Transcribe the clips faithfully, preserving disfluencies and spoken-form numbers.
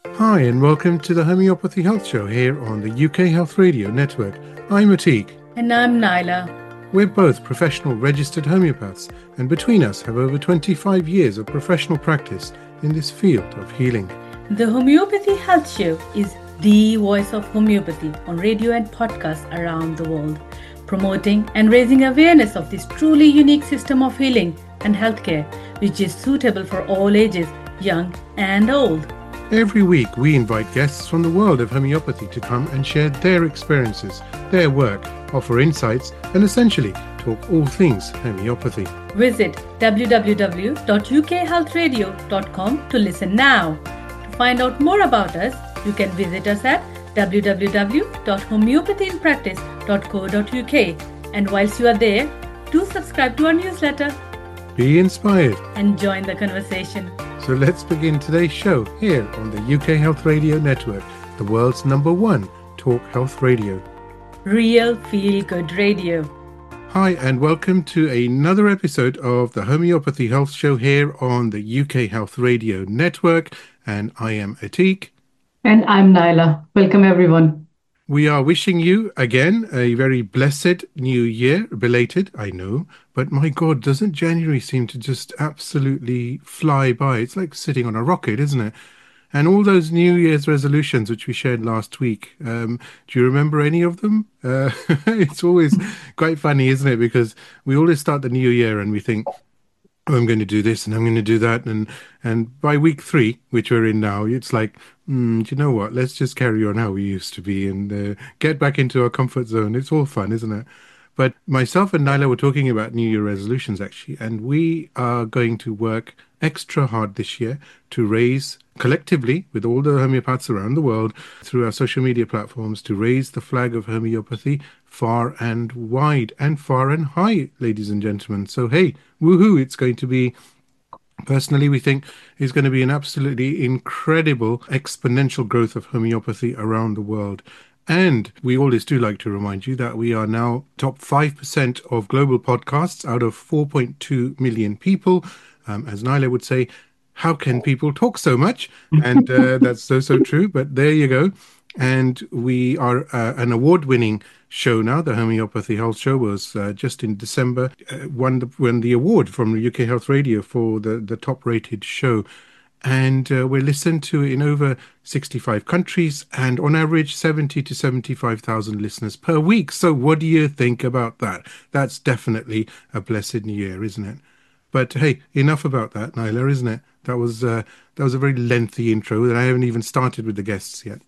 Hi, and welcome to the Homeopathy Health Show here on the U K Health Radio Network. I'm Atik. And I'm Naila. We're both professional registered homeopaths, and between us have over twenty-five years of professional practice in this field of healing. The Homeopathy Health Show is the voice of homeopathy on radio and podcasts around the world, promoting and raising awareness of this truly unique system of healing and healthcare, which is suitable for all ages, young and old. Every week, we invite guests from the world of homeopathy to come and share their experiences, their work, offer insights, and essentially talk all things homeopathy. Visit w w w dot u k health radio dot com to listen now. To find out more about us, you can visit us at w w w dot homeopathy in practice dot co dot u k. And whilst you are there, do subscribe to our newsletter. Be inspired and join the conversation. So let's begin today's show here on the U K Health Radio Network, the world's number one talk health radio. Real feel-good radio. Hi, and welcome to another episode of the Homeopathy Health Show here on the U K Health Radio Network. And I am Atik. And I'm Naila. Welcome, everyone. We are wishing you, again, a very blessed new year, belated, I know, but my God, doesn't January seem to just absolutely fly by? It's like sitting on a rocket, isn't it? And all those New Year's resolutions which we shared last week, um, do you remember any of them? Uh, it's always quite funny, isn't it? Because we always start the new year and we think, oh, I'm going to do this and I'm going to do that. And and by week three, which we're in now, it's like, mm, do you know what? Let's just carry on how we used to be and uh, get back into our comfort zone. It's all fun, isn't it? But myself and Naila were talking about New Year resolutions, actually, and we are going to work extra hard this year to raise collectively with all the homeopaths around the world through our social media platforms to raise the flag of homeopathy far and wide and far and high, ladies and gentlemen. So, hey, woohoo, it's going to be, personally, we think is going to be an absolutely incredible exponential growth of homeopathy around the world. And we always do like to remind you that we are now top five percent of global podcasts out of four point two million people. Um, as Naila would say, how can people talk so much? And uh, that's so, so true. But there you go. And we are uh, an award-winning show now. The Homeopathy Health Show was uh, just in December, uh, won, the, won the award from U K Health Radio for the, the top-rated show. And uh, we're listened to in over sixty-five countries and on average seventy to seventy-five thousand listeners per week. So what do you think about that? That's definitely a blessed new year, isn't it? But hey, enough about that, Naila, isn't it? That was uh, that was a very lengthy intro and I haven't even started with the guests yet.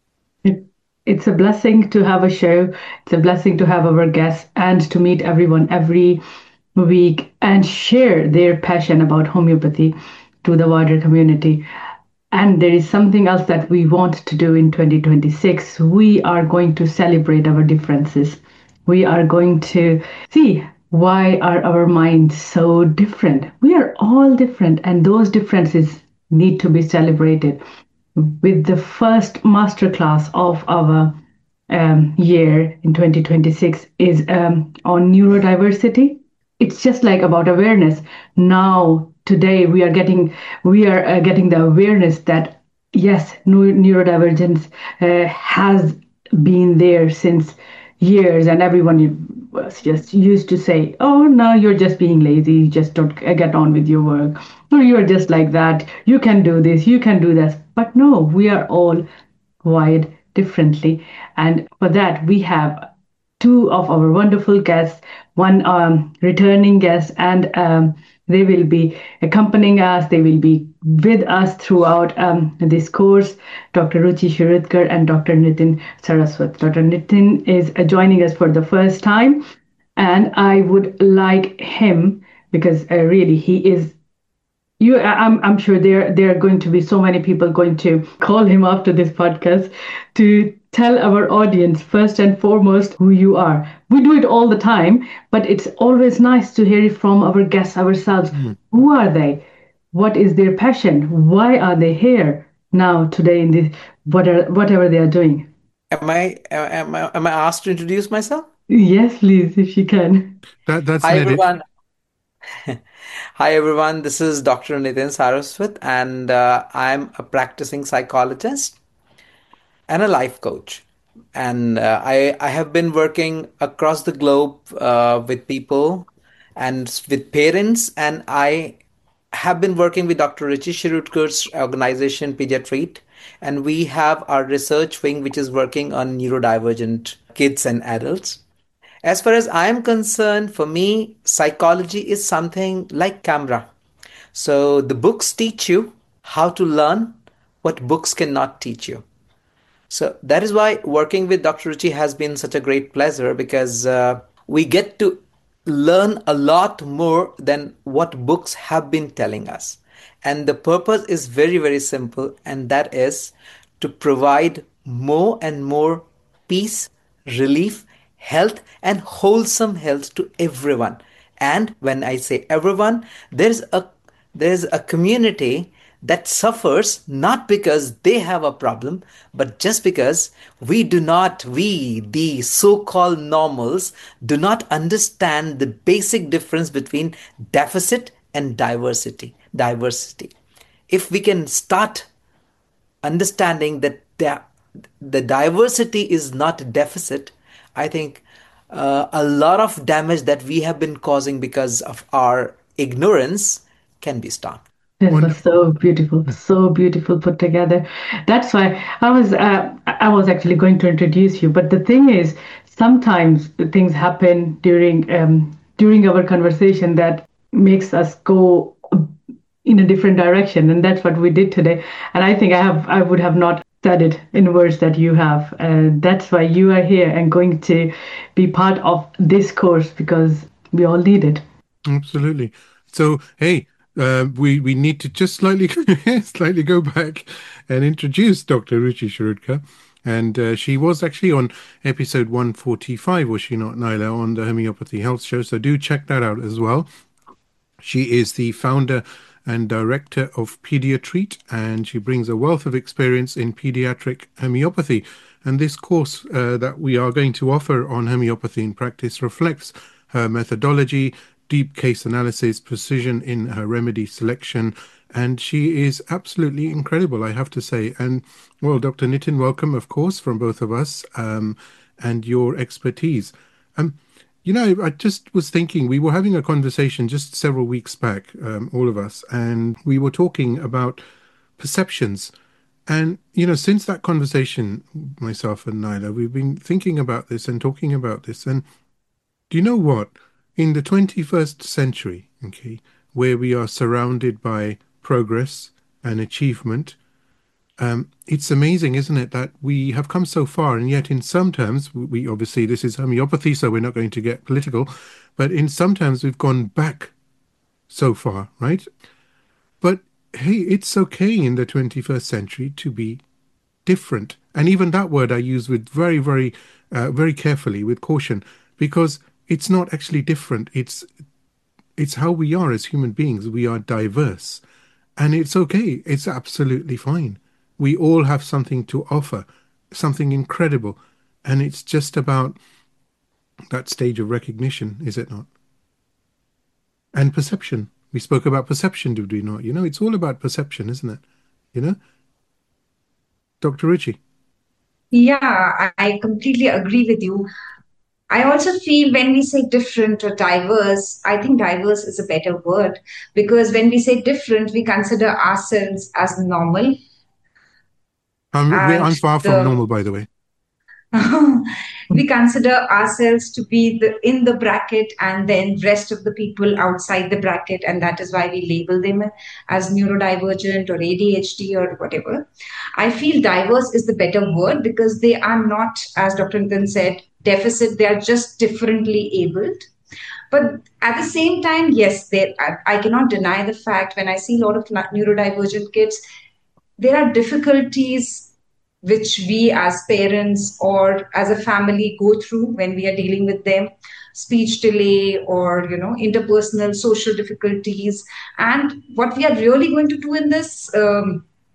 It, it's a blessing to have a show. It's a blessing to have our guests and to meet everyone every week and share their passion about homeopathy to the wider community. And there is something else that we want to do in twenty twenty-six. We are going to celebrate our differences. We are going to see why are our minds so different. We are all different, and those differences need to be celebrated. With the first masterclass of our um, year in twenty twenty-six is um, on neurodiversity. It's just like about awareness. Now, today we are getting we are uh, getting the awareness that yes, neurodivergence uh, has been there since years, and everyone was just used to say, "Oh, no, you're just being lazy. Just don't get on with your work. Or you're just like that. You can do this. You can do that." But no, we are all wired differently, and for that we have two of our wonderful guests, one um, returning guest, and um, they will be accompanying us. They will be with us throughout um, this course, Doctor Ruchi Shirudkar and Doctor Nitin Saraswat. Doctor Nitin is uh, joining us for the first time, and I would like him, because uh, really he is you I'm I'm sure there there are going to be so many people going to call him after this podcast to tell our audience first and foremost who you are. We do it all the time, but it's always nice to hear it from our guests ourselves. Mm. Who are they? What is their passion? Why are they here now today in this whatever whatever they are doing? Am I am I am I asked to introduce myself? Yes, please, if you can. That that's Hi an edit. everyone. Hi everyone, this is Doctor Nitin Saraswat, and uh, I'm a practicing psychologist and a life coach. And uh, I, I have been working across the globe uh, with people and with parents, and I have been working with Doctor Richie Shirutkar's organization Pediatreat, and we have our research wing which is working on neurodivergent kids and adults. As far as I am concerned, for me, psychology is something like camera. So the books teach you how to learn what books cannot teach you. So that is why working with Doctor Ruchi has been such a great pleasure because uh, we get to learn a lot more than what books have been telling us. And the purpose is very, very simple, and that is to provide more and more peace, relief, health, and wholesome health to everyone. And when I say everyone, there's a there's a community that suffers not because they have a problem, but just because we do not, we, the so called normals, do not understand the basic difference between deficit and diversity. Diversity. If we can start understanding that the, the diversity is not a deficit, I think uh, a lot of damage that we have been causing because of our ignorance can be stopped. This was Wonderful. so beautiful, so beautiful put together. That's why I was uh, I was actually going to introduce you, but the thing is, sometimes things happen during um, during our conversation that makes us go in a different direction, and that's what we did today. And I think I have I would have not said it in words that you have. Uh, that's why you are here and going to be part of this course because we all need it. Absolutely. So, hey, uh, we we need to just slightly slightly go back and introduce Doctor Ruchi Shirudkar. And uh, she was actually on episode one forty-five, was she not, Naila, on the Homeopathy Health Show? So do check that out as well. She is the founder and director of Pediatreat, and she brings a wealth of experience in pediatric homeopathy. And this course uh, that we are going to offer on homeopathy in practice reflects her methodology, deep case analysis, precision in her remedy selection, and she is absolutely incredible, I have to say. And well, Doctor Nitin, welcome, of course, from both of us, um, and your expertise. Um, you know, I just was thinking, we were having a conversation just several weeks back, um, all of us, and we were talking about perceptions. And, you know, since that conversation, myself and Nyla, we've been thinking about this and talking about this. And do you know what? In the twenty-first century, okay, where we are surrounded by progress and achievement, um, it's amazing, isn't it, that we have come so far, and yet in some terms, we obviously, this is homeopathy, so we're not going to get political, but in some terms we've gone back so far, right? But hey, it's okay in the twenty-first century to be different. And even that word I use with very, very, uh, very carefully, with caution, because it's not actually different. It's it's how we are as human beings. We are diverse, and it's okay. It's absolutely fine. We all have something to offer, something incredible, and it's just about that stage of recognition, is it not? And perception. We spoke about perception, did we not? You know, it's all about perception, isn't it? You know, Doctor Ritchie. Yeah, I completely agree with you. I also feel when we say different or diverse, I think diverse is a better word because when we say different, we consider ourselves as normal I'm, we- and I'm far from the normal, by the way. we consider ourselves to be the in the bracket and then rest of the people outside the bracket, and that is why we label them as neurodivergent or A D H D or whatever. I feel diverse is the better word because they are not, as Doctor Nitin said, deficit, they are just differently abled. But at the same time, yes, they, I, I cannot deny the fact when I see a lot of neurodivergent kids, there are difficulties which we as parents or as a family go through when we are dealing with them, speech delay or you know interpersonal social difficulties. And what we are really going to do in this um,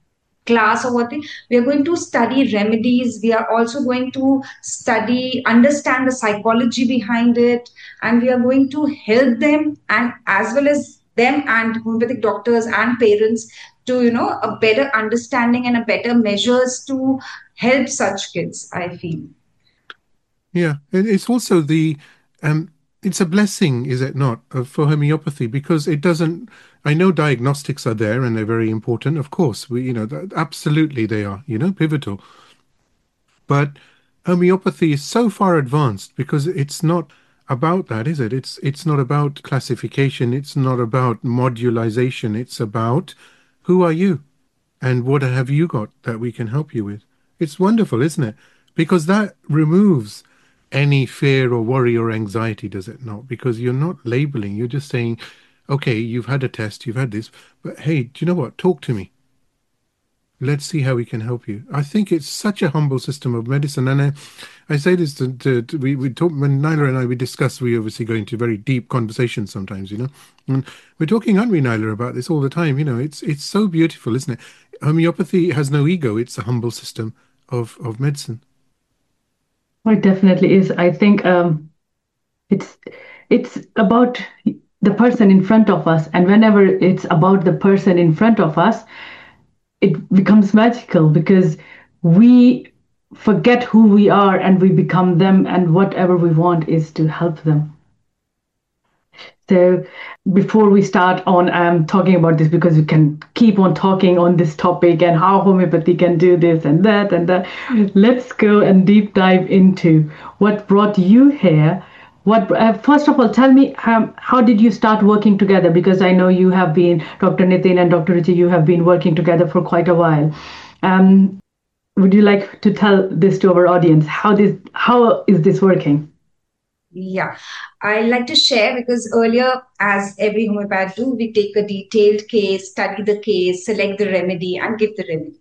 class or what they, we are going to study remedies. We are also going to study, understand the psychology behind it, and we are going to help them, and as well as them and homeopathic doctors and parents, to you know a better understanding and a better measures to help such kids, I feel. Yeah, and it's also the um it's a blessing, is it not, uh, for homeopathy, because it doesn't. I know diagnostics are there and they're very important. Of course, we you know th- absolutely they are, you know, pivotal. But homeopathy is so far advanced because it's not about that, is it? It's it's not about classification. It's not about modularization. It's about who are you and what have you got that we can help you with. It's wonderful, isn't it? Because that removes any fear or worry or anxiety, does it not? Because you're not labeling. You're just saying, okay, you've had a test, you've had this, but hey, do you know what? Talk to me. Let's see how we can help you. I think it's such a humble system of medicine. And I, I say this to, to, to we, we talk, when Nyla and I, we discuss, we obviously go into very deep conversations sometimes, you know, and we're talking, aren't we, Nyla, about this all the time? You know, it's, it's so beautiful, isn't it? Homeopathy has no ego. It's a humble system of, of medicine. Well, it definitely is. I think um, it's it's about the person in front of us, and whenever it's about the person in front of us, it becomes magical because we forget who we are and we become them, and whatever we want is to help them. So before we start on um, talking about this, because we can keep on talking on this topic and how homeopathy can do this and that and that, let's go and deep dive into what brought you here. What uh, first of all, tell me um, how did you start working together? Because I know you have been, Doctor Nitin and Doctor Ruchi, you have been working together for quite a while. Um, would you like to tell this to our audience? How this how is this working? Yeah, I like to share because earlier, as every homeopath do, we take a detailed case, study the case, select the remedy, and give the remedy.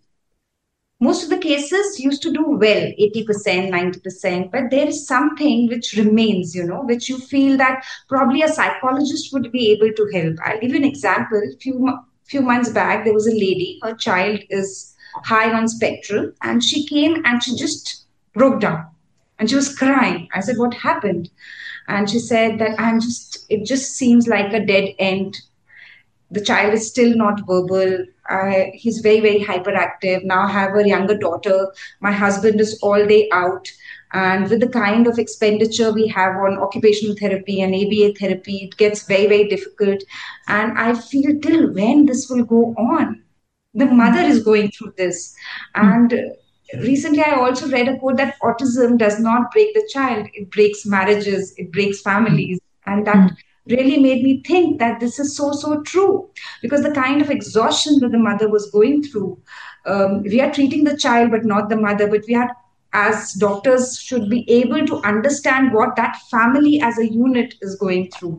Most of the cases used to do well, eighty percent, ninety percent, but there is something which remains, you know, which you feel that probably a psychologist would be able to help. I'll give you an example. Few few months back, there was a lady, her child is high on spectral, and she came and she just broke down and she was crying. I said, "What happened?" And she said that I'm just, it just seems like a dead end. The child is still not verbal. I, he's very, very hyperactive. Now I have a younger daughter. My husband is all day out. And with the kind of expenditure we have on occupational therapy and A B A therapy, it gets very, very difficult. And I feel till when this will go on? The mother is going through this. And recently, I also read a quote that autism does not break the child, it breaks marriages, it breaks families. And that really made me think that this is so, so true because the kind of exhaustion that the mother was going through, um, we are treating the child, but not the mother. But we are, as doctors, should be able to understand what that family as a unit is going through.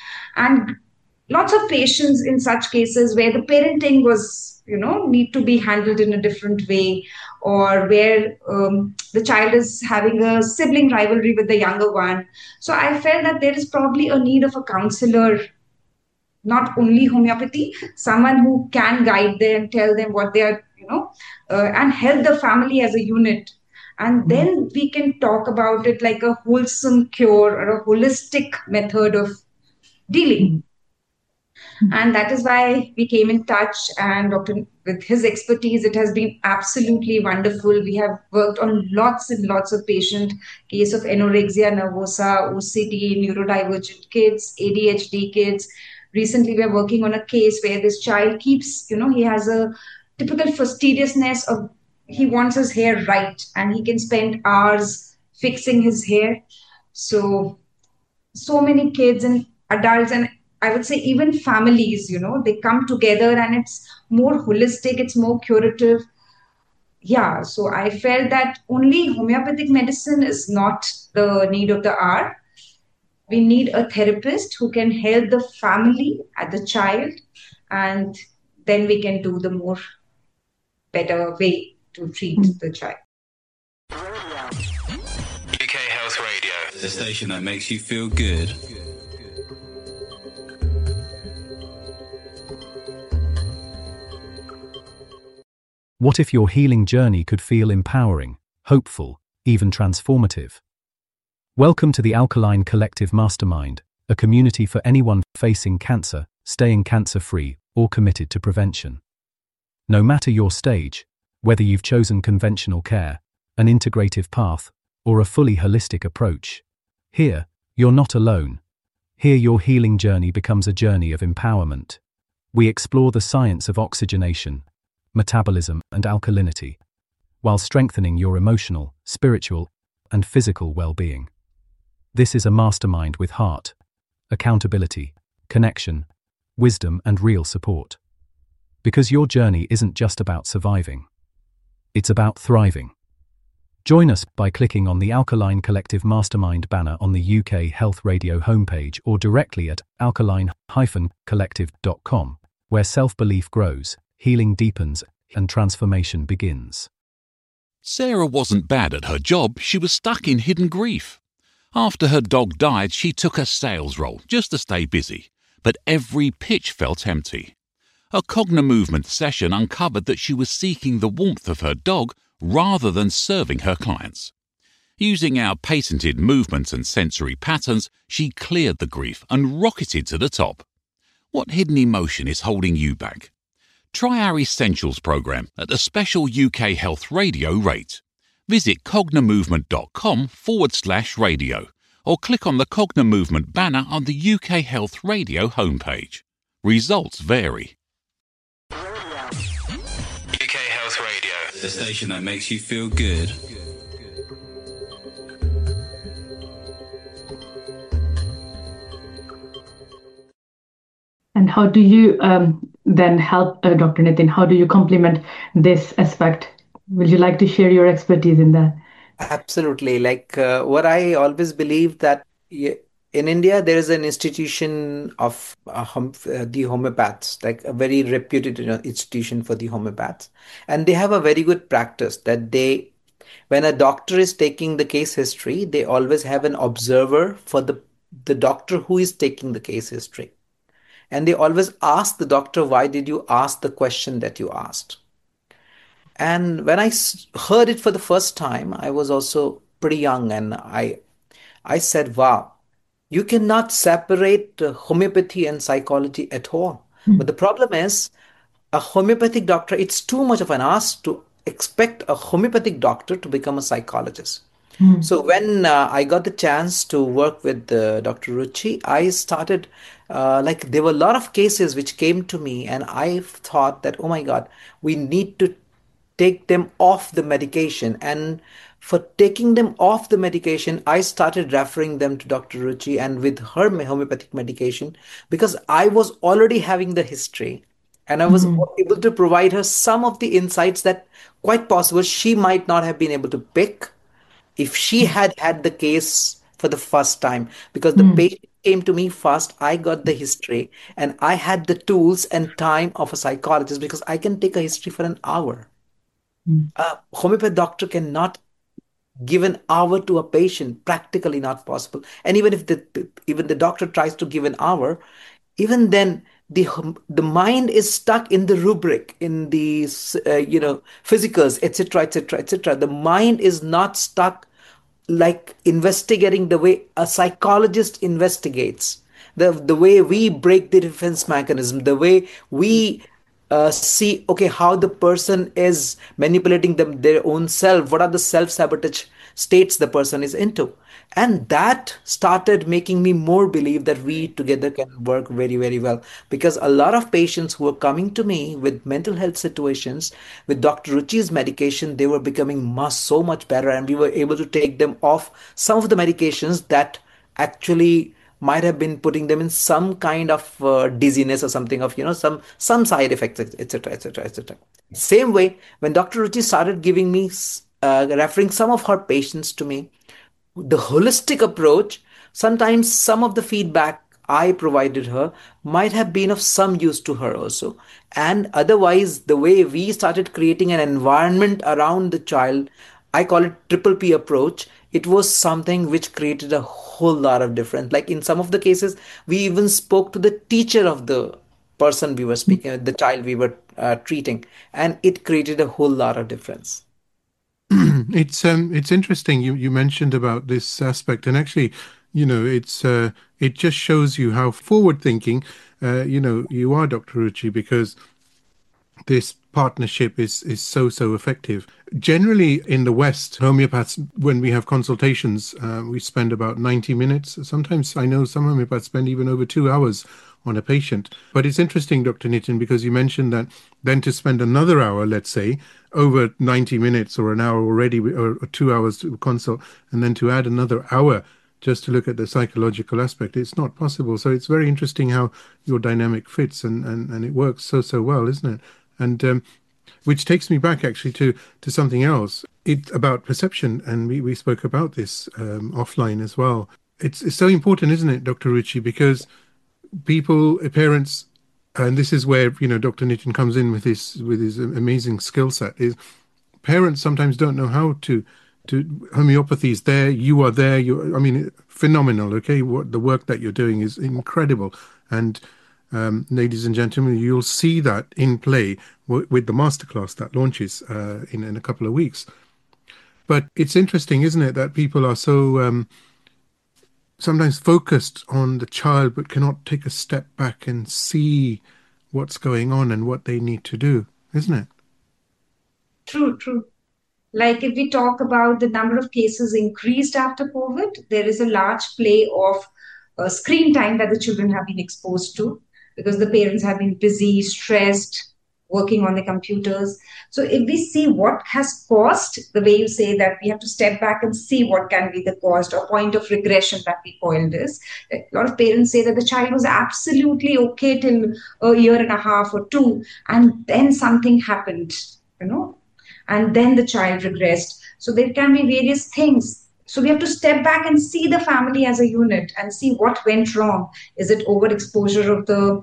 And lots of patients in such cases where the parenting was, you know, need to be handled in a different way, or where um, the child is having a sibling rivalry with the younger one. So I felt that there is probably a need of a counselor, not only homeopathy, someone who can guide them, tell them what they are, you know, uh, and help the family as a unit. And then we can talk about it like a wholesome cure or a holistic method of dealing. And that is why we came in touch. And Doctor, with his expertise, it has been absolutely wonderful. We have worked on lots and lots of patient case of anorexia nervosa, O C D, neurodivergent kids, A D H D kids. Recently, we are working on a case where this child keeps, you know, he has a typical fastidiousness of he wants his hair right, and he can spend hours fixing his hair. So so many kids and adults, and I would say even families, you know, they come together and it's more holistic, it's more curative. Yeah, so I felt that only homeopathic medicine is not the need of the hour. We need a therapist who can help the family and the child, and then we can do the more better way to treat the child. U K Health Radio, the station that makes you feel good. What if your healing journey could feel empowering, hopeful, even transformative? Welcome to the Alkaline Collective Mastermind, a community for anyone facing cancer, staying cancer-free, or committed to prevention. No matter your stage, whether you've chosen conventional care, an integrative path, or a fully holistic approach, here, you're not alone. Here your healing journey becomes a journey of empowerment. We explore the science of oxygenation, metabolism, and alkalinity, while strengthening your emotional, spiritual, and physical well-being. This is a mastermind with heart, accountability, connection, wisdom, and real support. Because your journey isn't just about surviving. It's about thriving. Join us by clicking on the Alkaline Collective Mastermind banner on the U K Health Radio homepage or directly at alkaline dash collective dot com, where self-belief grows, healing deepens, and transformation begins. Sarah wasn't bad at her job, she was stuck in hidden grief. After her dog died, she took a sales role just to stay busy, but every pitch felt empty. A Cognimovement session uncovered that she was seeking the warmth of her dog rather than serving her clients. Using our patented movement and sensory patterns, she cleared the grief and rocketed to the top. What hidden emotion is holding you back? Try our Essentials program at a special U K Health Radio rate. Visit cognimovement.com forward slash radio or click on the Cognimovement banner on the U K Health Radio homepage. Results vary. U K Health Radio, the station that makes you feel good. And how do you um, then help, uh, Doctor Nitin? How do you complement this aspect? Would you like to share your expertise in that? Absolutely. Like uh, what I always believe that y- in India, there is an institution of uh, hom- uh, the homeopaths, like a very reputed you know, institution for the homeopaths. And they have a very good practice that they, when a doctor is taking the case history, they always have an observer for the, the doctor who is taking the case history. And they always ask the doctor, why did you ask the question that you asked? And when I heard it for the first time, I was also pretty young, and I, I said, wow, you cannot separate uh, homeopathy and psychology at all. Mm. But the problem is, a homeopathic doctor, it's too much of an ask to expect a homeopathic doctor to become a psychologist. Mm. So when uh, I got the chance to work with uh, Doctor Ruchi, I started, uh, like there were a lot of cases which came to me, and I thought that, oh my God, we need to take them off the medication. And for taking them off the medication, I started referring them to Doctor Ruchi and with her homeopathic medication, because I was already having the history and I was mm-hmm. able to provide her some of the insights that quite possible she might not have been able to pick if she had had the case for the first time, because the mm-hmm. patient came to me first, I got the history, and I had the tools and time of a psychologist, because I can take a history for an hour. A homeopathic doctor cannot give an hour to a patient, practically not possible. And even if the even the doctor tries to give an hour, even then the the mind is stuck in the rubric, in the uh, you know physicals, et cetera, et cetera, et cetera. The mind is not stuck like investigating the way a psychologist investigates. The the way we break the defense mechanism, the way we Uh, see, okay, how the person is manipulating them, their own self, what are the self-sabotage states the person is into. And that started making me more believe that we together can work very, very well. Because a lot of patients who were coming to me with mental health situations, with Doctor Ruchi's medication, they were becoming much, so much better. And we were able to take them off some of the medications that actually might have been putting them in some kind of uh, dizziness or something of, you know, some some side effects, et cetera, et cetera, et cetera. Same way, when Doctor Ruchi started giving me, uh, referring some of her patients to me, the holistic approach, sometimes some of the feedback I provided her might have been of some use to her also. And otherwise, the way we started creating an environment around the child, I call it triple P approach. It was something which created a whole lot of difference. Like in some of the cases, we even spoke to the teacher of the person we were speaking with, the child we were uh, treating, and it created a whole lot of difference. It's um it's interesting you you mentioned about this aspect, and actually, you know, it's uh it just shows you how forward thinking uh you know you are, Doctor Ruchi, because this partnership is is so so effective. Generally in the West, homeopaths, when we have consultations, uh, we spend about ninety minutes. Sometimes I know some homeopaths spend even over two hours on a patient. But it's interesting, Doctor Nitin, because you mentioned that then to spend another hour, let's say, over ninety minutes or an hour already, or, or two hours to consult, and then to add another hour just to look at the psychological aspect, it's not possible. So it's very interesting how your dynamic fits, and, and, and it works so, so well, isn't it? And um, which takes me back actually to, to something else. It's about perception, and we, we spoke about this um, offline as well. It's, it's so important, isn't it, Doctor Ruchi, because people, parents, and this is where, you know, Doctor Nitin comes in with his with his amazing skill set, is parents sometimes don't know how to to homeopathy is there, you are there, you I mean, phenomenal. Okay, what the work that you're doing is incredible, and um, ladies and gentlemen, you'll see that in play w- with the masterclass that launches uh, in in a couple of weeks. But it's interesting, isn't it, that people are so um, sometimes focused on the child, but cannot take a step back and see what's going on and what they need to do, isn't it? True, true. Like if we talk about the number of cases increased after COVID, there is a large play of uh, screen time that the children have been exposed to because the parents have been busy, stressed, working on the computers. So if we see what has caused, the way you say that we have to step back and see what can be the cause or point of regression that we call this. A lot of parents say that the child was absolutely okay till a year and a half or two, and then something happened, you know, and then the child regressed. So there can be various things. So we have to step back and see the family as a unit and see what went wrong. Is it overexposure of the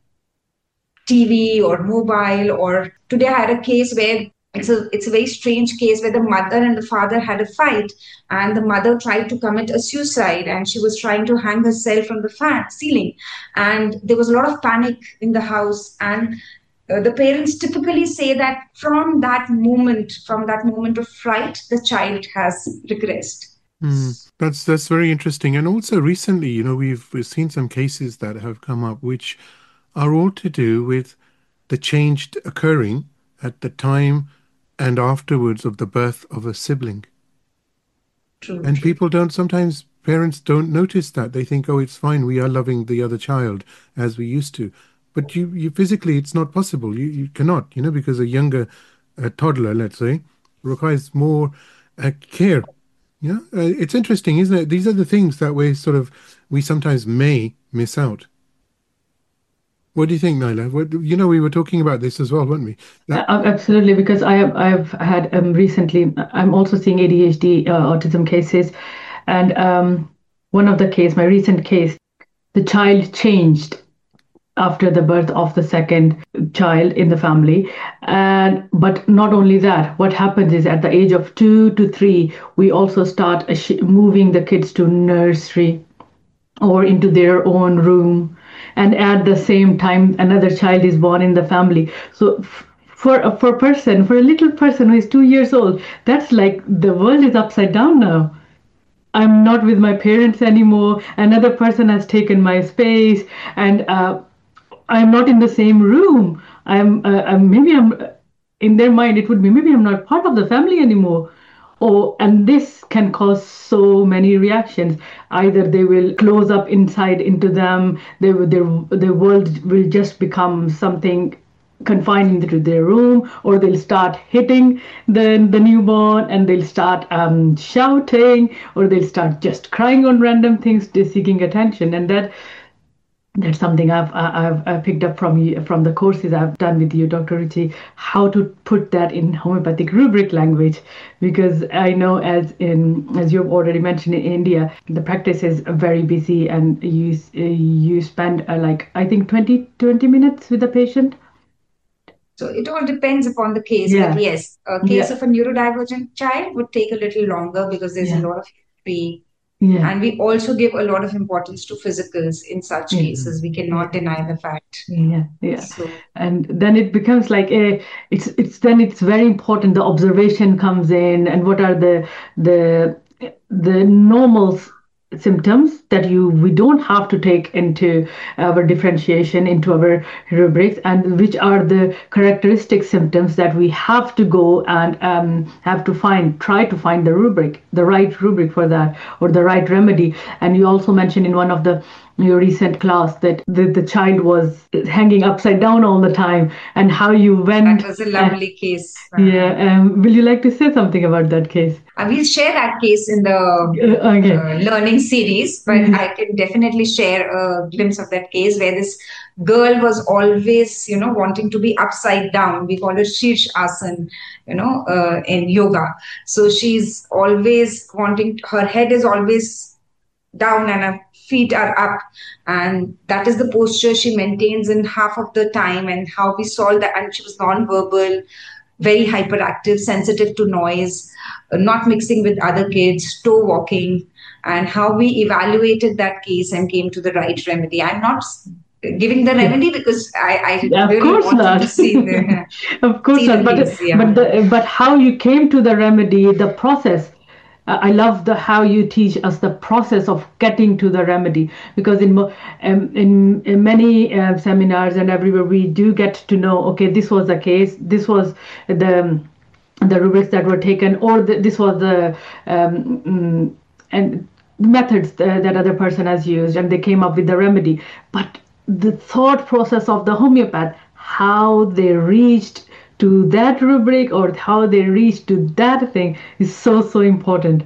T V or mobile? Or today I had a case where it's a it's a very strange case where the mother and the father had a fight, and the mother tried to commit a suicide, and she was trying to hang herself from the fan ceiling, and there was a lot of panic in the house. And uh, the parents typically say that from that moment, from that moment of fright, the child has regressed. Mm, that's that's very interesting. And also recently, you know, we've we've seen some cases that have come up which are all to do with the change occurring at the time and afterwards of the birth of a sibling. True, And true. people don't, sometimes parents don't notice that. They think, oh, it's fine, we are loving the other child as we used to. But you, you physically, it's not possible. You, you cannot, you know, because a younger a toddler, let's say, requires more uh, care. Yeah, uh, it's interesting, isn't it? These are the things that we sort of, we sometimes may miss out. What do you think, Naila? What, you know, we were talking about this as well, weren't we? That, Uh, Absolutely, because I have I've had um, recently. I'm also seeing A D H D uh, autism cases, and um, one of the case, my recent case, the child changed after the birth of the second child in the family. And but not only that, what happens is at the age of two to three, we also start a sh- moving the kids to nursery or into their own room, and at the same time another child is born in the family. So f- for a for a person, for a little person who is two years old, that's like the world is upside down now. I'm not with my parents anymore. Another person has taken my space, and uh, I'm not in the same room. I'm, uh, I'm maybe I'm in their mind. It would be maybe I'm not part of the family anymore. Oh, and this can cause so many reactions. Either they will close up inside into them. They will, their their world will just become something confined into their room, or they'll start hitting the the newborn, and they'll start um, shouting, or they'll start just crying on random things, just seeking attention. And that that's something I've I've, I've picked up from you, from the courses I've done with you, Doctor Ruchi, how to put that in homeopathic rubric language, because I know as in as you've already mentioned, in India the practice is very busy, and you you spend uh, like I think twenty twenty minutes with the patient. So it all depends upon the case. Yeah. But yes, a case Yeah. of a neurodivergent child would take a little longer because there's Yeah. a lot of history Yeah. And we also give a lot of importance to physicals in such Yeah. cases. We cannot deny the fact. Yeah, yeah. So, And then it becomes like a, it's it's then it's very important. The observation comes in, and what are the the the normal s- symptoms that you we don't have to take into our differentiation, into our rubrics, and which are the characteristic symptoms that we have to go and um, have to find, try to find the rubric, the right rubric for that, or the right remedy. And you also mentioned in one of the your recent class that the, the child was hanging upside down all the time, and how you went. that was a lovely uh, case. Yeah. Um, will you like to say something about that case? Uh, we'll share that case in the uh, okay. uh, learning series, but mm-hmm. I can definitely share a glimpse of that case where this girl was always, you know, wanting to be upside down. We call it Shirsh Asan, you know, uh, in yoga. So she's always wanting, her head is always down and her feet are up, and that is the posture she maintains in half of the time. And how we solved that, and she was non-verbal, very hyperactive, sensitive to noise, not mixing with other kids, toe walking, and how we evaluated that case and came to the right remedy. I'm not giving the remedy because I, I yeah, really of course wanted not. to see the of course see not. The but case, yeah. but the, but how you came to the remedy, the process. Uh, I love the how you teach us the process of getting to the remedy, because in um, in, in many uh, seminars and everywhere we do get to know, okay, this was the case, this was the the rubrics that were taken, or the, this was the um, mm, and methods that, that other person has used, and they came up with the remedy. But the thought process of the homeopath, how they reached to that rubric or how they reach to that thing, is so so important.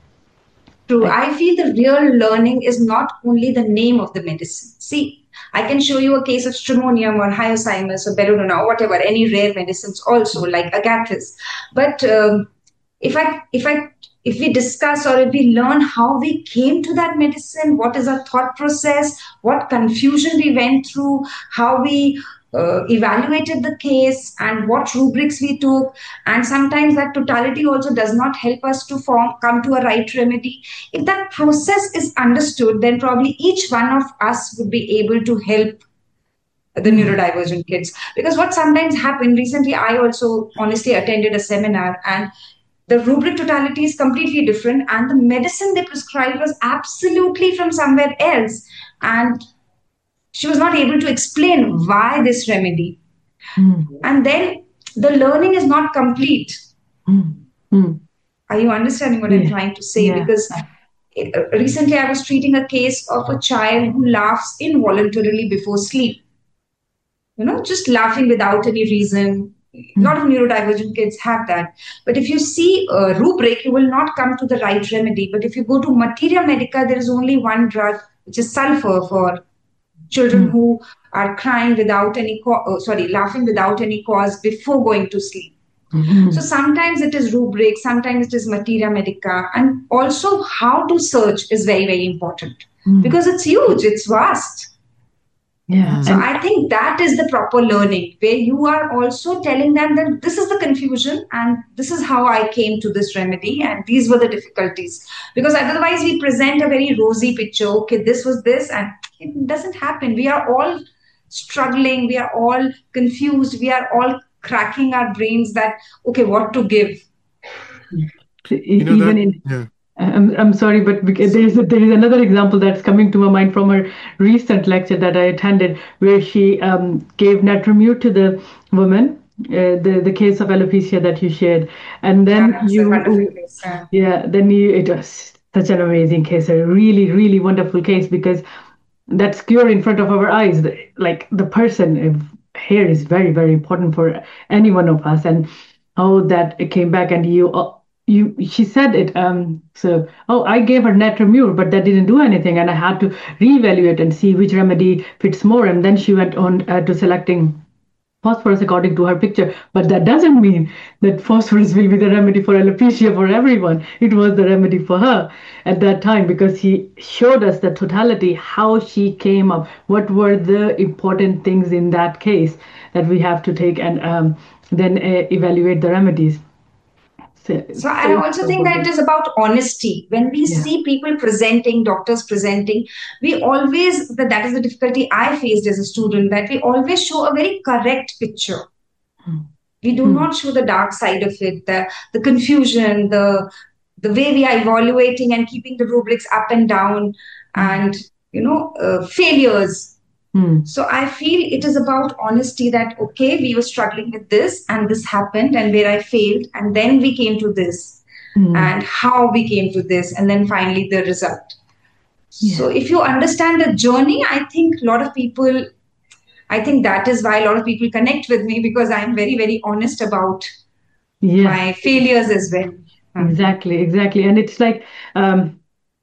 True. I feel the real learning is not only the name of the medicine. See, I can show you a case of stramonium or hyoscyamus or belladonna or whatever, any rare medicines also like agathis. But um, if I if I if we discuss or if we learn how we came to that medicine, what is our thought process, what confusion we went through, how we uh, evaluated the case, and what rubrics we took, and sometimes that totality also does not help us to form come to a right remedy. If that process is understood, then probably each one of us would be able to help the neurodivergent kids. Because what sometimes happened recently, I also honestly attended a seminar, and the rubric totality is completely different, and the medicine they prescribed was absolutely from somewhere else, and she was not able to explain why this remedy. Mm. And then the learning is not complete. Mm. Mm. Are you understanding what yeah. I'm trying to say? Yeah. Because it, uh, recently I was treating a case of a child who laughs involuntarily before sleep. You know, just laughing without any reason. A lot of neurodivergent kids have that. But if you see a rubric, you will not come to the right remedy. But if you go to Materia Medica, there is only one drug, which is sulfur for children mm. who are crying without any, co- oh, sorry, laughing without any cause before going to sleep. Mm-hmm. So sometimes it is rubric, sometimes it is Materia Medica. And also how to search is very, very important mm. because it's huge, it's vast. Yeah. So and I think that is the proper learning, where you are also telling them that this is the confusion and this is how I came to this remedy and these were the difficulties. Because otherwise we present a very rosy picture. Okay, this was this, and it doesn't happen. We are all struggling. We are all confused. We are all cracking our brains that, okay, what to give. You know Even that, in yeah. I'm, I'm sorry, but because there is a, there is another example that's coming to my mind from her recent lecture that I attended, where she um, gave Natramute to the woman, uh, the the case of alopecia that you shared, and then yeah, you, case, yeah. yeah, then you, it was such an amazing case, a really really wonderful case, because that's cure in front of our eyes. Like the person, hair is very very important for any one of us, and how that it came back, and you. Uh, You, she said it. Um, so, oh, I gave her Natramure, but that didn't do anything, and I had to reevaluate and see which remedy fits more. And then she went on uh, to selecting phosphorus according to her picture. But that doesn't mean that phosphorus will be the remedy for alopecia for everyone. It was the remedy for her at that time, because she showed us the totality, how she came up, what were the important things in that case that we have to take, and um, then uh, evaluate the remedies. So, so I also think that it is about honesty. When we yeah. see people presenting, doctors presenting, we always, that, that is the difficulty I faced as a student, that we always show a very correct picture. Hmm. We do hmm. not show the dark side of it, the, the confusion, the the way we are evaluating and keeping the rubrics up and down, Hmm. and, you know, uh, failures. Hmm. So I feel it is about honesty, that, okay, we were struggling with this and this happened and where I failed, and then we came to this, Hmm. and how we came to this, and then finally the result. Yeah. So if you understand the journey, I think a lot of people, I think that is why a lot of people connect with me, because I'm very, very honest about Yeah. my failures as well. Exactly, exactly. And it's like, um,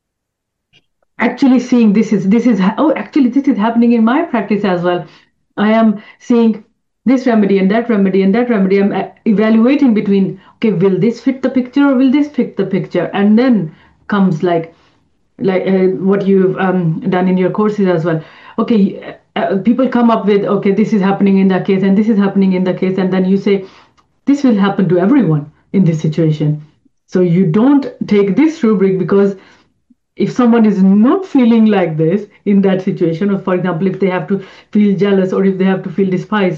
actually seeing this is this is ha- oh actually this is happening in my practice as well. I am seeing this remedy and that remedy and that remedy. I'm uh, evaluating between, okay, will this fit the picture or will this fit the picture? And then comes like like uh, what you've um, done in your courses as well. Okay, uh, people come up with, okay, this is happening in that case and this is happening in that case, and then you say this will happen to everyone in this situation. So you don't take this rubric, because if someone is not feeling like this in that situation, or for example, if they have to feel jealous or if they have to feel despised,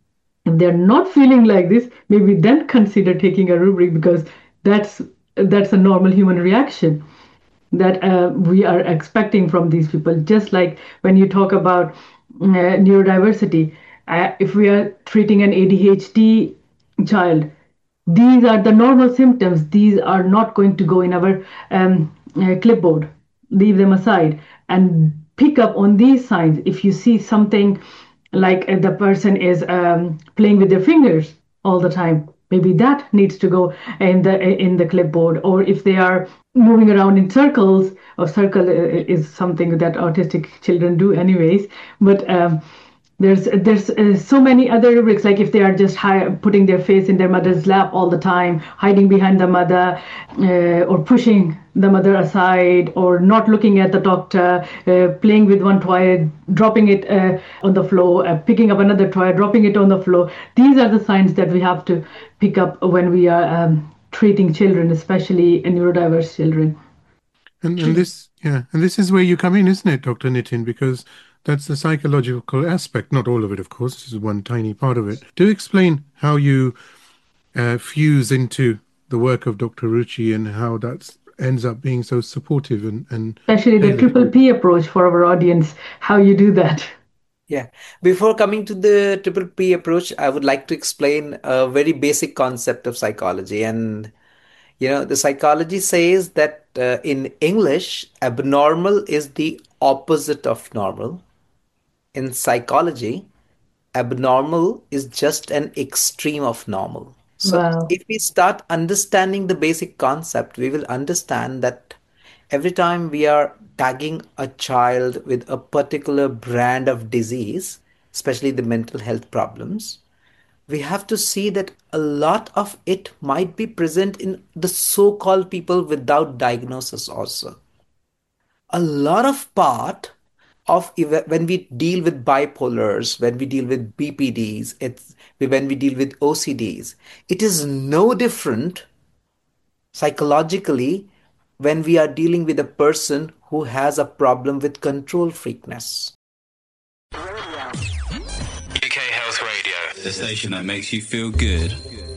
if they're not feeling like this, maybe then consider taking a rubric, because that's that's a normal human reaction that uh, we are expecting from these people. Just like when you talk about uh, neurodiversity, uh, if we are treating an A D H D child, these are the normal symptoms. These are not going to go in our um, uh, clipboard. Leave them aside and pick up on these signs. If you see something like uh, the person is um, playing with their fingers all the time, maybe that needs to go in the in the clipboard. Or if they are moving around in circles, or circle is something that autistic children do anyways, but um, there's there's uh, so many other rubrics, like if they are just high, putting their face in their mother's lap all the time, hiding behind the mother, uh, or pushing the mother aside, or not looking at the doctor, uh, playing with one toy, dropping it uh, on the floor, uh, picking up another toy, dropping it on the floor. These are the signs that we have to pick up when we are um, treating children, especially neurodiverse children. And and this yeah, and this is where you come in, isn't it, Doctor Nitin? Because that's the psychological aspect, not all of it, of course. This is one tiny part of it. Do explain how you uh, fuse into the work of Doctor Ruchi and how that ends up being so supportive and, and especially the triple P approach for our audience, how you do that. Yeah. Before coming to the triple P approach, I would like to explain a very basic concept of psychology. And, you know, the psychology says that uh, in English, abnormal is the opposite of normal. In psychology, abnormal is just an extreme of normal. So Wow. if we start understanding the basic concept, we will understand that every time we are tagging a child with a particular brand of disease, especially the mental health problems, we have to see that a lot of it might be present in the so-called people without diagnosis also. A lot of part of ev- when we deal with bipolars, when we deal with B P Ds, it's when we deal with O C Ds, it is no different psychologically when we are dealing with a person who has a problem with control freakness. U K Health Radio, the station that makes you feel good.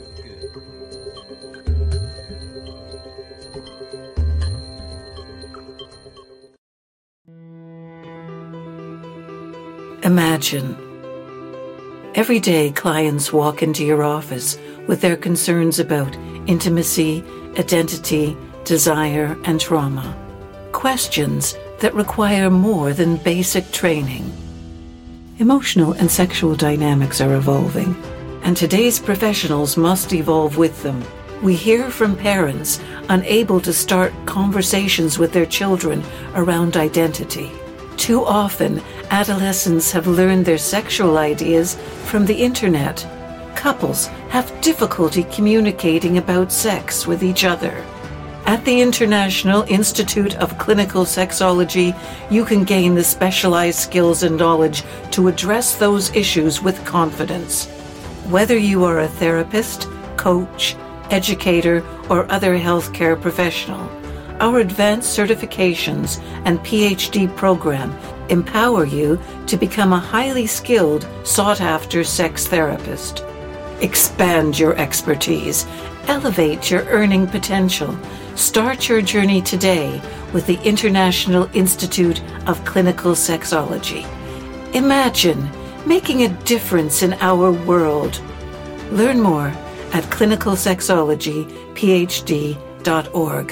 Imagine. Every day, clients walk into your office with their concerns about intimacy, identity, desire, and trauma. Questions that require more than basic training. Emotional and sexual dynamics are evolving, and today's professionals must evolve with them. We hear from parents unable to start conversations with their children around identity. Too often, adolescents have learned their sexual ideas from the internet. Couples have difficulty communicating about sex with each other. At the International Institute of Clinical Sexology, you can gain the specialized skills and knowledge to address those issues with confidence. Whether you are a therapist, coach, educator, or other healthcare professional. Our advanced certifications and P H D program empower you to become a highly skilled, sought-after sex therapist. Expand your expertise. Elevate your earning potential. Start your journey today with the International Institute of Clinical Sexology. Imagine making a difference in our world. Learn more at clinical sexology p h d dot org.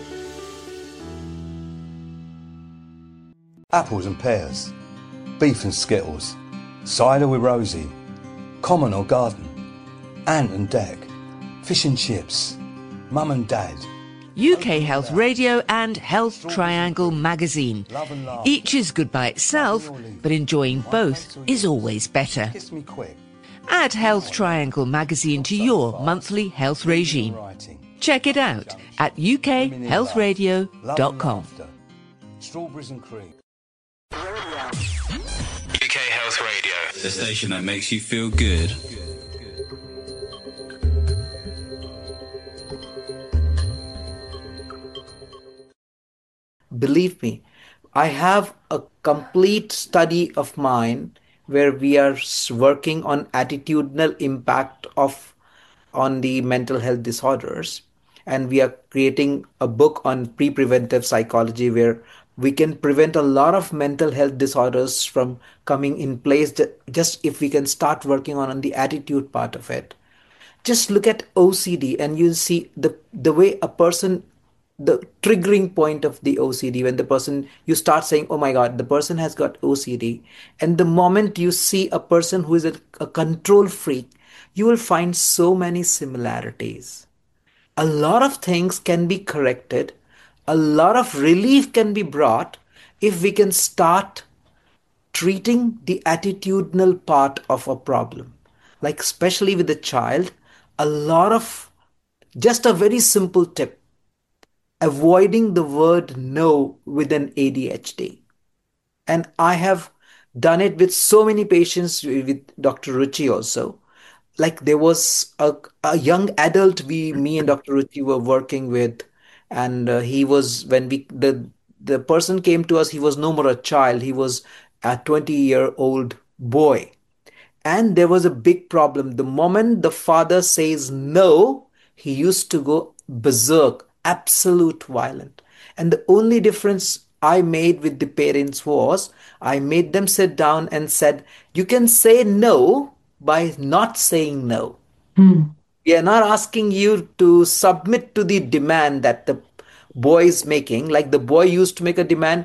Apples and pears, beef and skittles, cider with Rosie, common or garden, ant and deck, fish and chips, mum and dad. U K Health Radio and Health Triangle magazine. Each is good by itself, but enjoying both is always better. Add Health Triangle magazine to your monthly health regime. Check it out at u k health radio dot com. Strawberries and cream. U K Health Radio, the station that makes you feel good. Believe me, I have a complete study of mine where we are s- working on attitudinal impact of on the mental health disorders, and we are creating a book on pre-preventive psychology where we can prevent a lot of mental health disorders from coming in place ju- just if we can start working on, on the attitude part of it. Just look at O C D and you'll see the the way a person, the triggering point of the O C D, when the person, you start saying, oh my God, the person has got O C D. And the moment you see a person who is a, a control freak, you will find so many similarities. A lot of things can be corrected. A lot of relief can be brought if we can start treating the attitudinal part of a problem. Like especially with the child, a lot of, just a very simple tip, avoiding the word no with an A D H D. And I have done it with so many patients, with Doctor Ruchi also. Like there was a, a young adult we, me and Doctor Ruchi were working with, and uh, he was, when we, the, the person came to us, he was no more a child, he was a twenty year old boy. And there was a big problem. The moment the father says no, he used to go berserk, absolute violent. And the only difference I made with the parents was I made them sit down and said, you can say no by not saying no. Mm. We are not asking you to submit to the demand that the boy is making. Like the boy used to make a demand,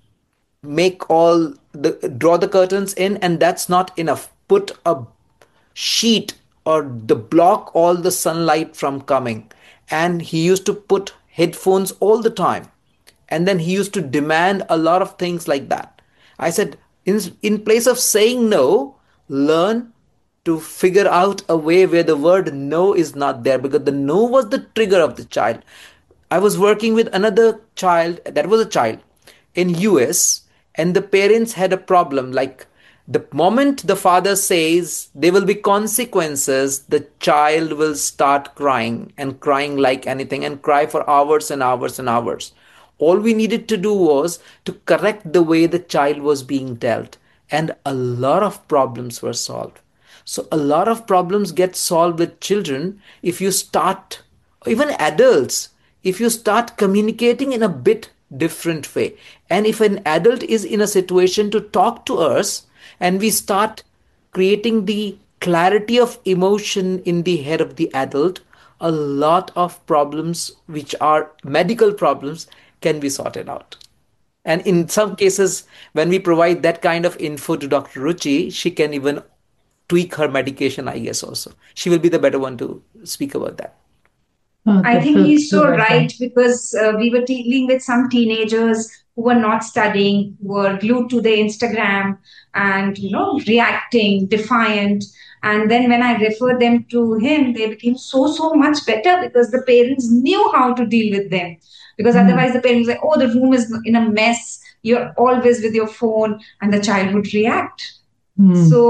make all the, draw the curtains in, and that's not enough. Put a sheet or the block all the sunlight from coming. And he used to put headphones all the time. And then he used to demand a lot of things like that. I said, in, in place of saying no, learn to figure out a way where the word no is not there, because the no was the trigger of the child. I was working with another child, that was a child in U S, and the parents had a problem. Like the moment the father says there will be consequences, the child will start crying and crying like anything and cry for hours and hours and hours. All we needed to do was to correct the way the child was being dealt, and a lot of problems were solved. So a lot of problems get solved with children if you start, even adults, if you start communicating in a bit different way. And if an adult is in a situation to talk to us and we start creating the clarity of emotion in the head of the adult, a lot of problems which are medical problems can be sorted out. And in some cases, when we provide that kind of info to Doctor Ruchi, she can even tweak her medication, I guess also. She will be the better one to speak about that. Oh, I that's think so he's true, so Raja. right, because uh, we were dealing with some teenagers who were not studying, who were glued to their Instagram and, you know, reacting, defiant. And then when I referred them to him, they became so, so much better because the parents knew how to deal with them. Because Mm. otherwise the parents were like, oh, the room is in a mess. You're always with your phone, and the child would react. Mm. So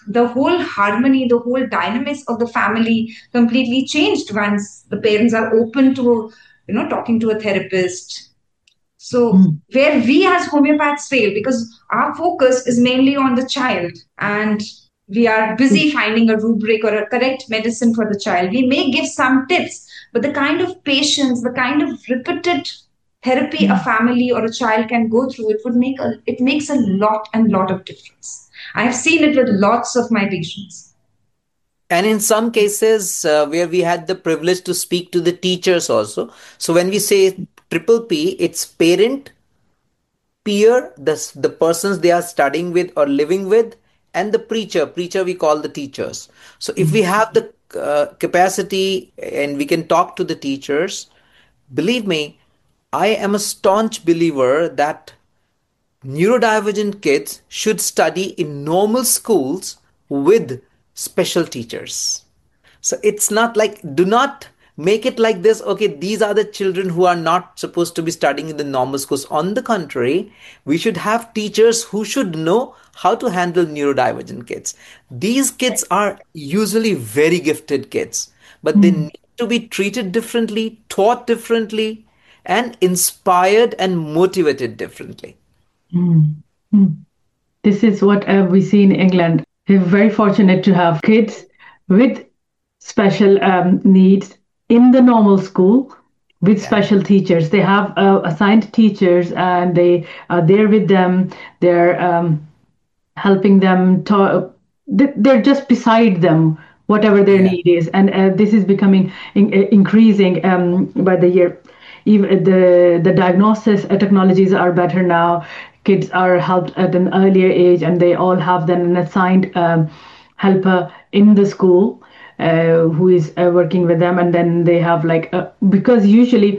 the whole harmony, the whole dynamics of the family completely changed once the parents are open to, you know, talking to a therapist. So, mm. where we as homeopaths fail, because our focus is mainly on the child and we are busy finding a rubric or a correct medicine for the child. We may give some tips, but the kind of patience, the kind of repeated therapy a family or a child can go through, it would make a, it makes a lot and lot of difference. I have seen it with lots of my patients. And in some cases uh, where we had the privilege to speak to the teachers also. So when we say triple P, it's parent, peer, the, the persons they are studying with or living with, and the preacher. Preacher we call the teachers. So if we have the uh, capacity and we can talk to the teachers, believe me, I am a staunch believer that neurodivergent kids should study in normal schools with special teachers. So it's not like, do not make it like this, okay, these are the children who are not supposed to be studying in the normal schools. On the contrary, we should have teachers who should know how to handle neurodivergent kids. These kids are usually very gifted kids, but mm. they need to be treated differently, taught differently, and inspired and motivated differently. Mm. Mm. This is what uh, we see in England. We're very fortunate to have kids with special um, needs in the normal school with yeah. special teachers. They have uh, assigned teachers and they are there with them. They're um, helping them. To, they're just beside them, whatever their yeah. need is. And uh, this is becoming in, uh, increasing um, by the year. Even the, the diagnosis uh, technologies are better now. Kids are helped at an earlier age and they all have then an assigned um, helper in the school. Uh, who is uh, working with them, and then they have like uh, because usually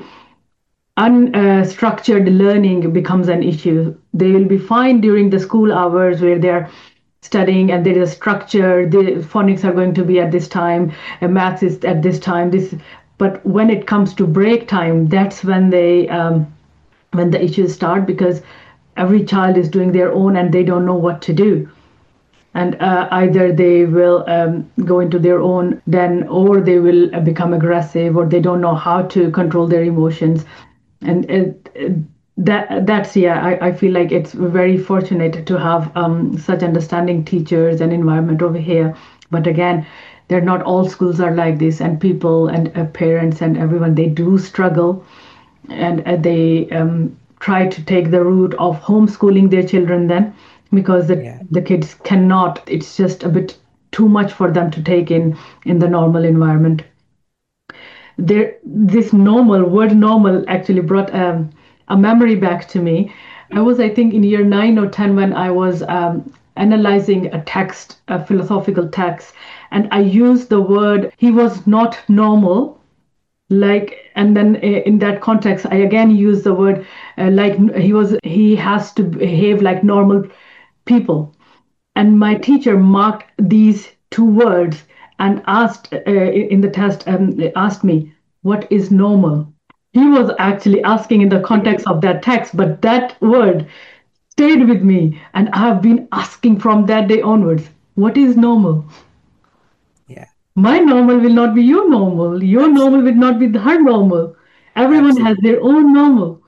unstructured learning becomes an issue. They will be fine during the school hours where they're studying and there is a structure. The phonics are going to be at this time, and maths is at this time. This, but when it comes to break time, that's when they um, when the issues start, because every child is doing their own and they don't know what to do. And uh, either they will um, go into their own den, or they will become aggressive, or they don't know how to control their emotions. And it, that that's, yeah, I, I feel like it's very fortunate to have um, such understanding teachers and environment over here. But again, they're not all schools are like this, and people and uh, parents and everyone, they do struggle, and uh, they um, try to take the route of homeschooling their children then. Because the, yeah. the kids cannot, it's just a bit too much for them to take in in the normal environment. There, this normal, word normal actually brought um, a memory back to me. I was, I think, in year nine or ten when I was um, analyzing a text, a philosophical text, and I used the word, he was not normal. Like, and then in that context, I again use the word uh, like he was, he has to behave like normal people. And my teacher marked these two words and asked uh, in the test, um, asked me, what is normal? He was actually asking in the context of that text, but that word stayed with me. And I have been asking from that day onwards, what is normal? Yeah. My normal will not be your normal. Your Absolutely. Normal will not be her normal. Everyone Absolutely. Has their own normal.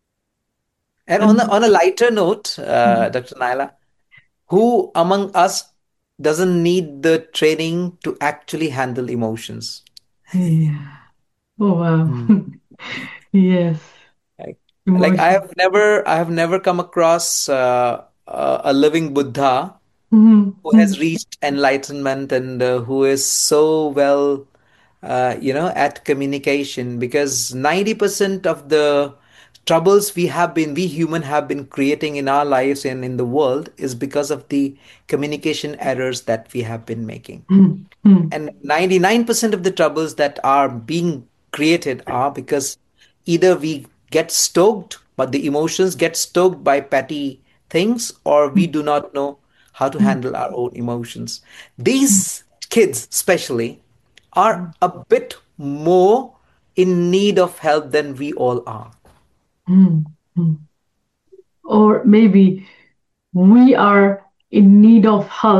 And on, the, on a lighter note, uh, mm-hmm. Doctor Naila, who among us doesn't need the training to actually handle emotions? Yeah. Oh wow. Mm. Yes. Like, like I have never, I have never come across uh, uh, a living Buddha mm-hmm. who has reached enlightenment and uh, who is so well, uh, you know, at communication. Because ninety percent of the troubles we have been, we human have been creating in our lives and in the world is because of the communication errors that we have been making. Mm-hmm. And ninety-nine percent of the troubles that are being created are because either we get stoked, but the emotions get stoked by petty things, or we do not know how to handle our own emotions. These kids especially are a bit more in need of help than we all are. Mm-hmm. Or maybe we are in need of help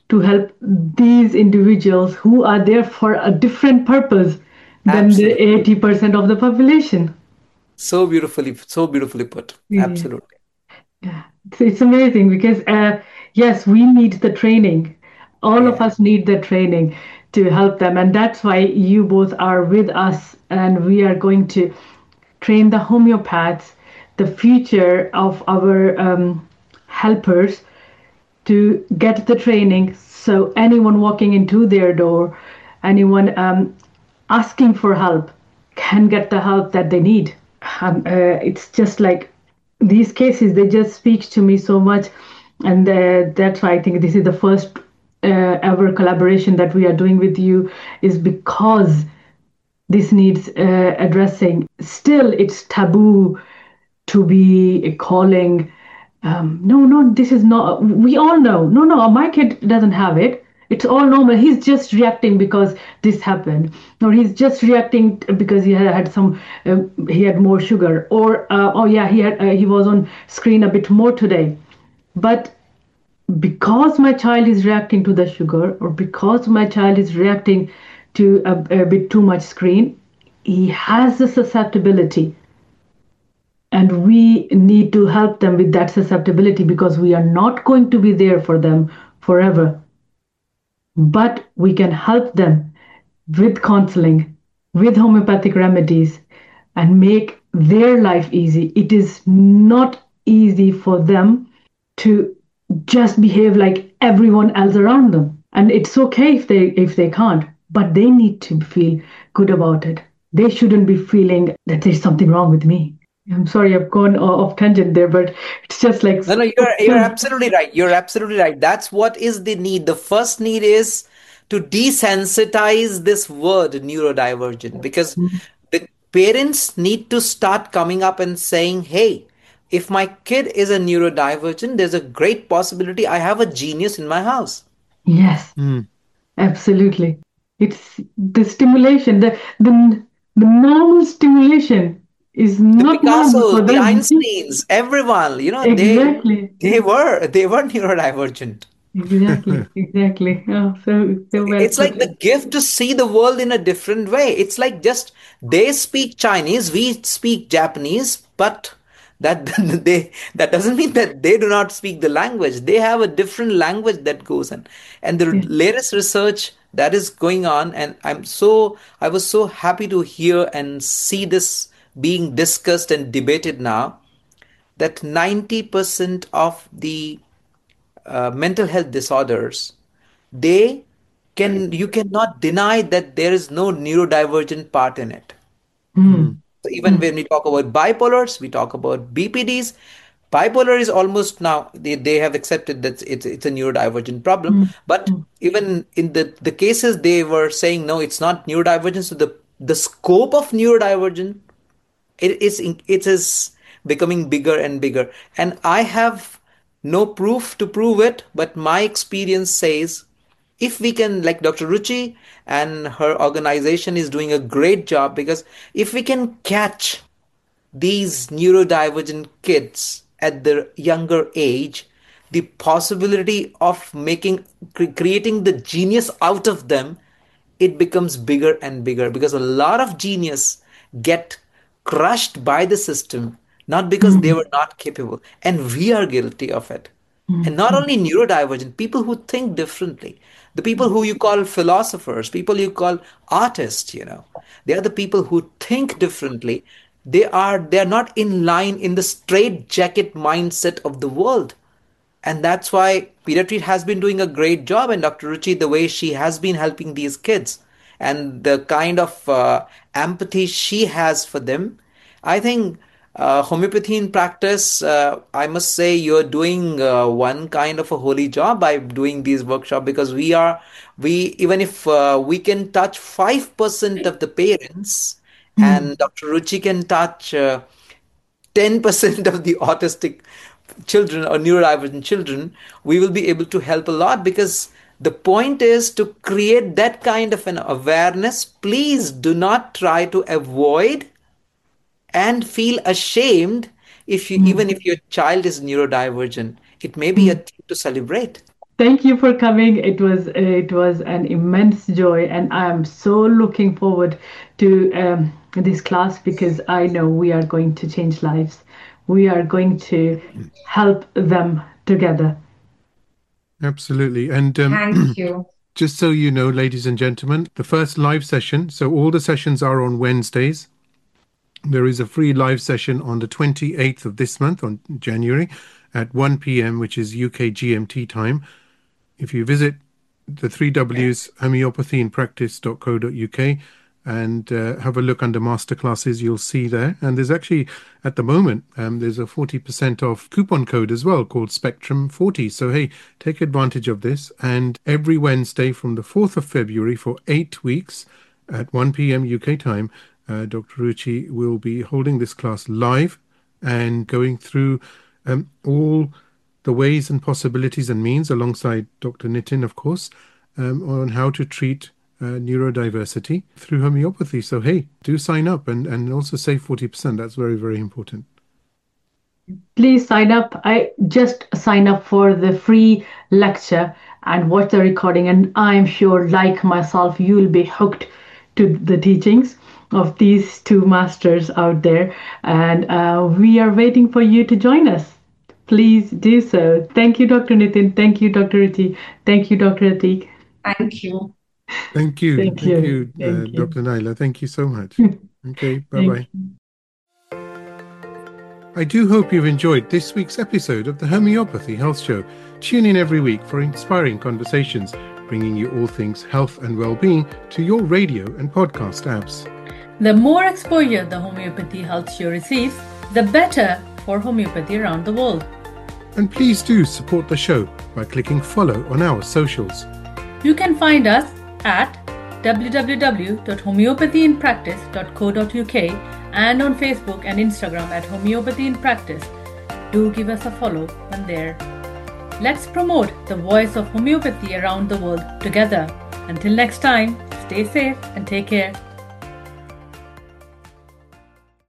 to help these individuals who are there for a different purpose than the Absolutely. eighty percent of the population. So beautifully, so beautifully put. Yeah. Absolutely. Yeah. It's, it's amazing because, uh, yes, we need the training. All of Yeah. us need the training to help them. And that's why you both are with us. And we are going to train the homeopaths, the future of our um, helpers, to get the training. So anyone walking into their door, anyone um, asking for help, can get the help that they need. Um, uh, it's just like these cases, they just speak to me so much. And uh, that's why I think this is the first uh, ever collaboration that we are doing with you, is because this needs uh, addressing. Still, it's taboo to be calling, um, no, no, this is not, we all know, no, no, my kid doesn't have it. It's all normal. He's just reacting because this happened, or he's just reacting because he had some, uh, he had more sugar, or uh, oh yeah, he had, uh, he was on screen a bit more today. But because my child is reacting to the sugar, or because my child is reacting to a, a bit too much screen, he has a susceptibility. And we need to help them with that susceptibility, because we are not going to be there for them forever. But we can help them with counseling, with homeopathic remedies, and make their life easy. It is not easy for them to just behave like everyone else around them. And it's okay if they if they can't, but they need to feel good about it. They shouldn't be feeling that there's something wrong with me. I'm sorry, I've gone off tangent there, but it's just like, No, no, you're you're absolutely right. You're absolutely right. That's what is the need. The first need is to desensitize this word neurodivergent, because the parents need to start coming up and saying, hey, if my kid is a neurodivergent, there's a great possibility I have a genius in my house. Yes, absolutely. It's the stimulation, the the, the normal stimulation is The not normal for Picassos, the them. Einsteins, everyone, you know, they Exactly. they were they were neurodivergent. Exactly, exactly. Oh, so so well It's put. like the gift to see the world in a different way. It's like just they speak Chinese, we speak Japanese, but that they that doesn't mean that they do not speak the language. They have a different language that goes on. And the Yeah. latest research that is going on, and I'm so I was so happy to hear and see this being discussed and debated now, that ninety percent of the uh, mental health disorders, they can you cannot deny that there is no neurodivergent part in it. Mm. So even when we talk about bipolars, we talk about B P Ds. Bipolar is almost now they, they have accepted that it's it's a neurodivergent problem. Mm. But Mm. even in the the cases they were saying no, it's not neurodivergent. So the the scope of neurodivergent, it is it is becoming bigger and bigger. And I have no proof to prove it, but my experience says if we can, like Doctor Ruchi and her organization is doing a great job, because if we can catch these neurodivergent kids at the younger age, the possibility of making cre- creating the genius out of them, it becomes bigger and bigger, because a lot of genius get crushed by the system, not because they Mm. were not capable, and we are guilty of it. And Mm. not only neurodivergent, people who think differently, the people who you call philosophers, people you call artists, you know, they are the people who think differently. They are they are not in line in the straight jacket mindset of the world. And that's why Pediatric has been doing a great job, and Doctor Ruchi, the way she has been helping these kids and the kind of uh, empathy she has for them, I think uh, homeopathy in practice, uh, I must say you're doing uh, one kind of a holy job by doing these workshops, because we are, we even if uh, we can touch five percent of the parents, Mm. and Doctor Ruchi can touch uh, ten percent of the autistic children or neurodivergent children, we will be able to help a lot, because the point is to create that kind of an awareness. Please do not try to avoid and feel ashamed if you Mm. even if your child is neurodivergent. It may be a Mm. thing to celebrate. Thank you for coming. It was it was an immense joy, and I am so looking forward to um, this class because I know we are going to change lives. We are going to help them together. Absolutely. And um, Thank you. just so you know, ladies and gentlemen, the first live session, so all the sessions are on Wednesdays. There is a free live session on the twenty-eighth of this month, on January, at one p.m., which is U K G M T time. If you visit the three W's, homeopathy in practice dot co dot U K, and uh, have a look under masterclasses, you'll see there. And there's actually, at the moment, um, there's a forty percent off coupon code as well called Spectrum forty. So, hey, take advantage of this. And every Wednesday from the fourth of February for eight weeks at one p.m. U K time, uh, Doctor Ruchi will be holding this class live and going through um, all the ways and possibilities and means, alongside Doctor Nitin, of course, um, on how to treat Uh, neurodiversity through homeopathy. So, hey, do sign up and, and also save forty percent. That's very, very important. Please sign up. I just sign up for the free lecture and watch the recording. And I'm sure, like myself, you will be hooked to the teachings of these two masters out there. And uh, we are waiting for you to join us. Please do so. Thank you, Doctor Nitin. Thank you, Doctor Ruchi. Thank you, Doctor Atik. Thank you. Thank you. Thank Thank you. you, Thank uh, you. Doctor Naila. Thank you so much. Okay, Thank bye-bye. I do hope you've enjoyed this week's episode of the Homeopathy Health Show. Tune in every week for inspiring conversations, bringing you all things health and well-being to your radio and podcast apps. The more exposure the Homeopathy Health Show receives, the better for homeopathy around the world. And please do support the show by clicking follow on our socials. You can find us at w w w dot homeopathy in practice dot co dot U K and on Facebook and Instagram at Homeopathy in Practice. Do give us a follow on there. Let's promote the voice of homeopathy around the world together. Until next time, stay safe and take care.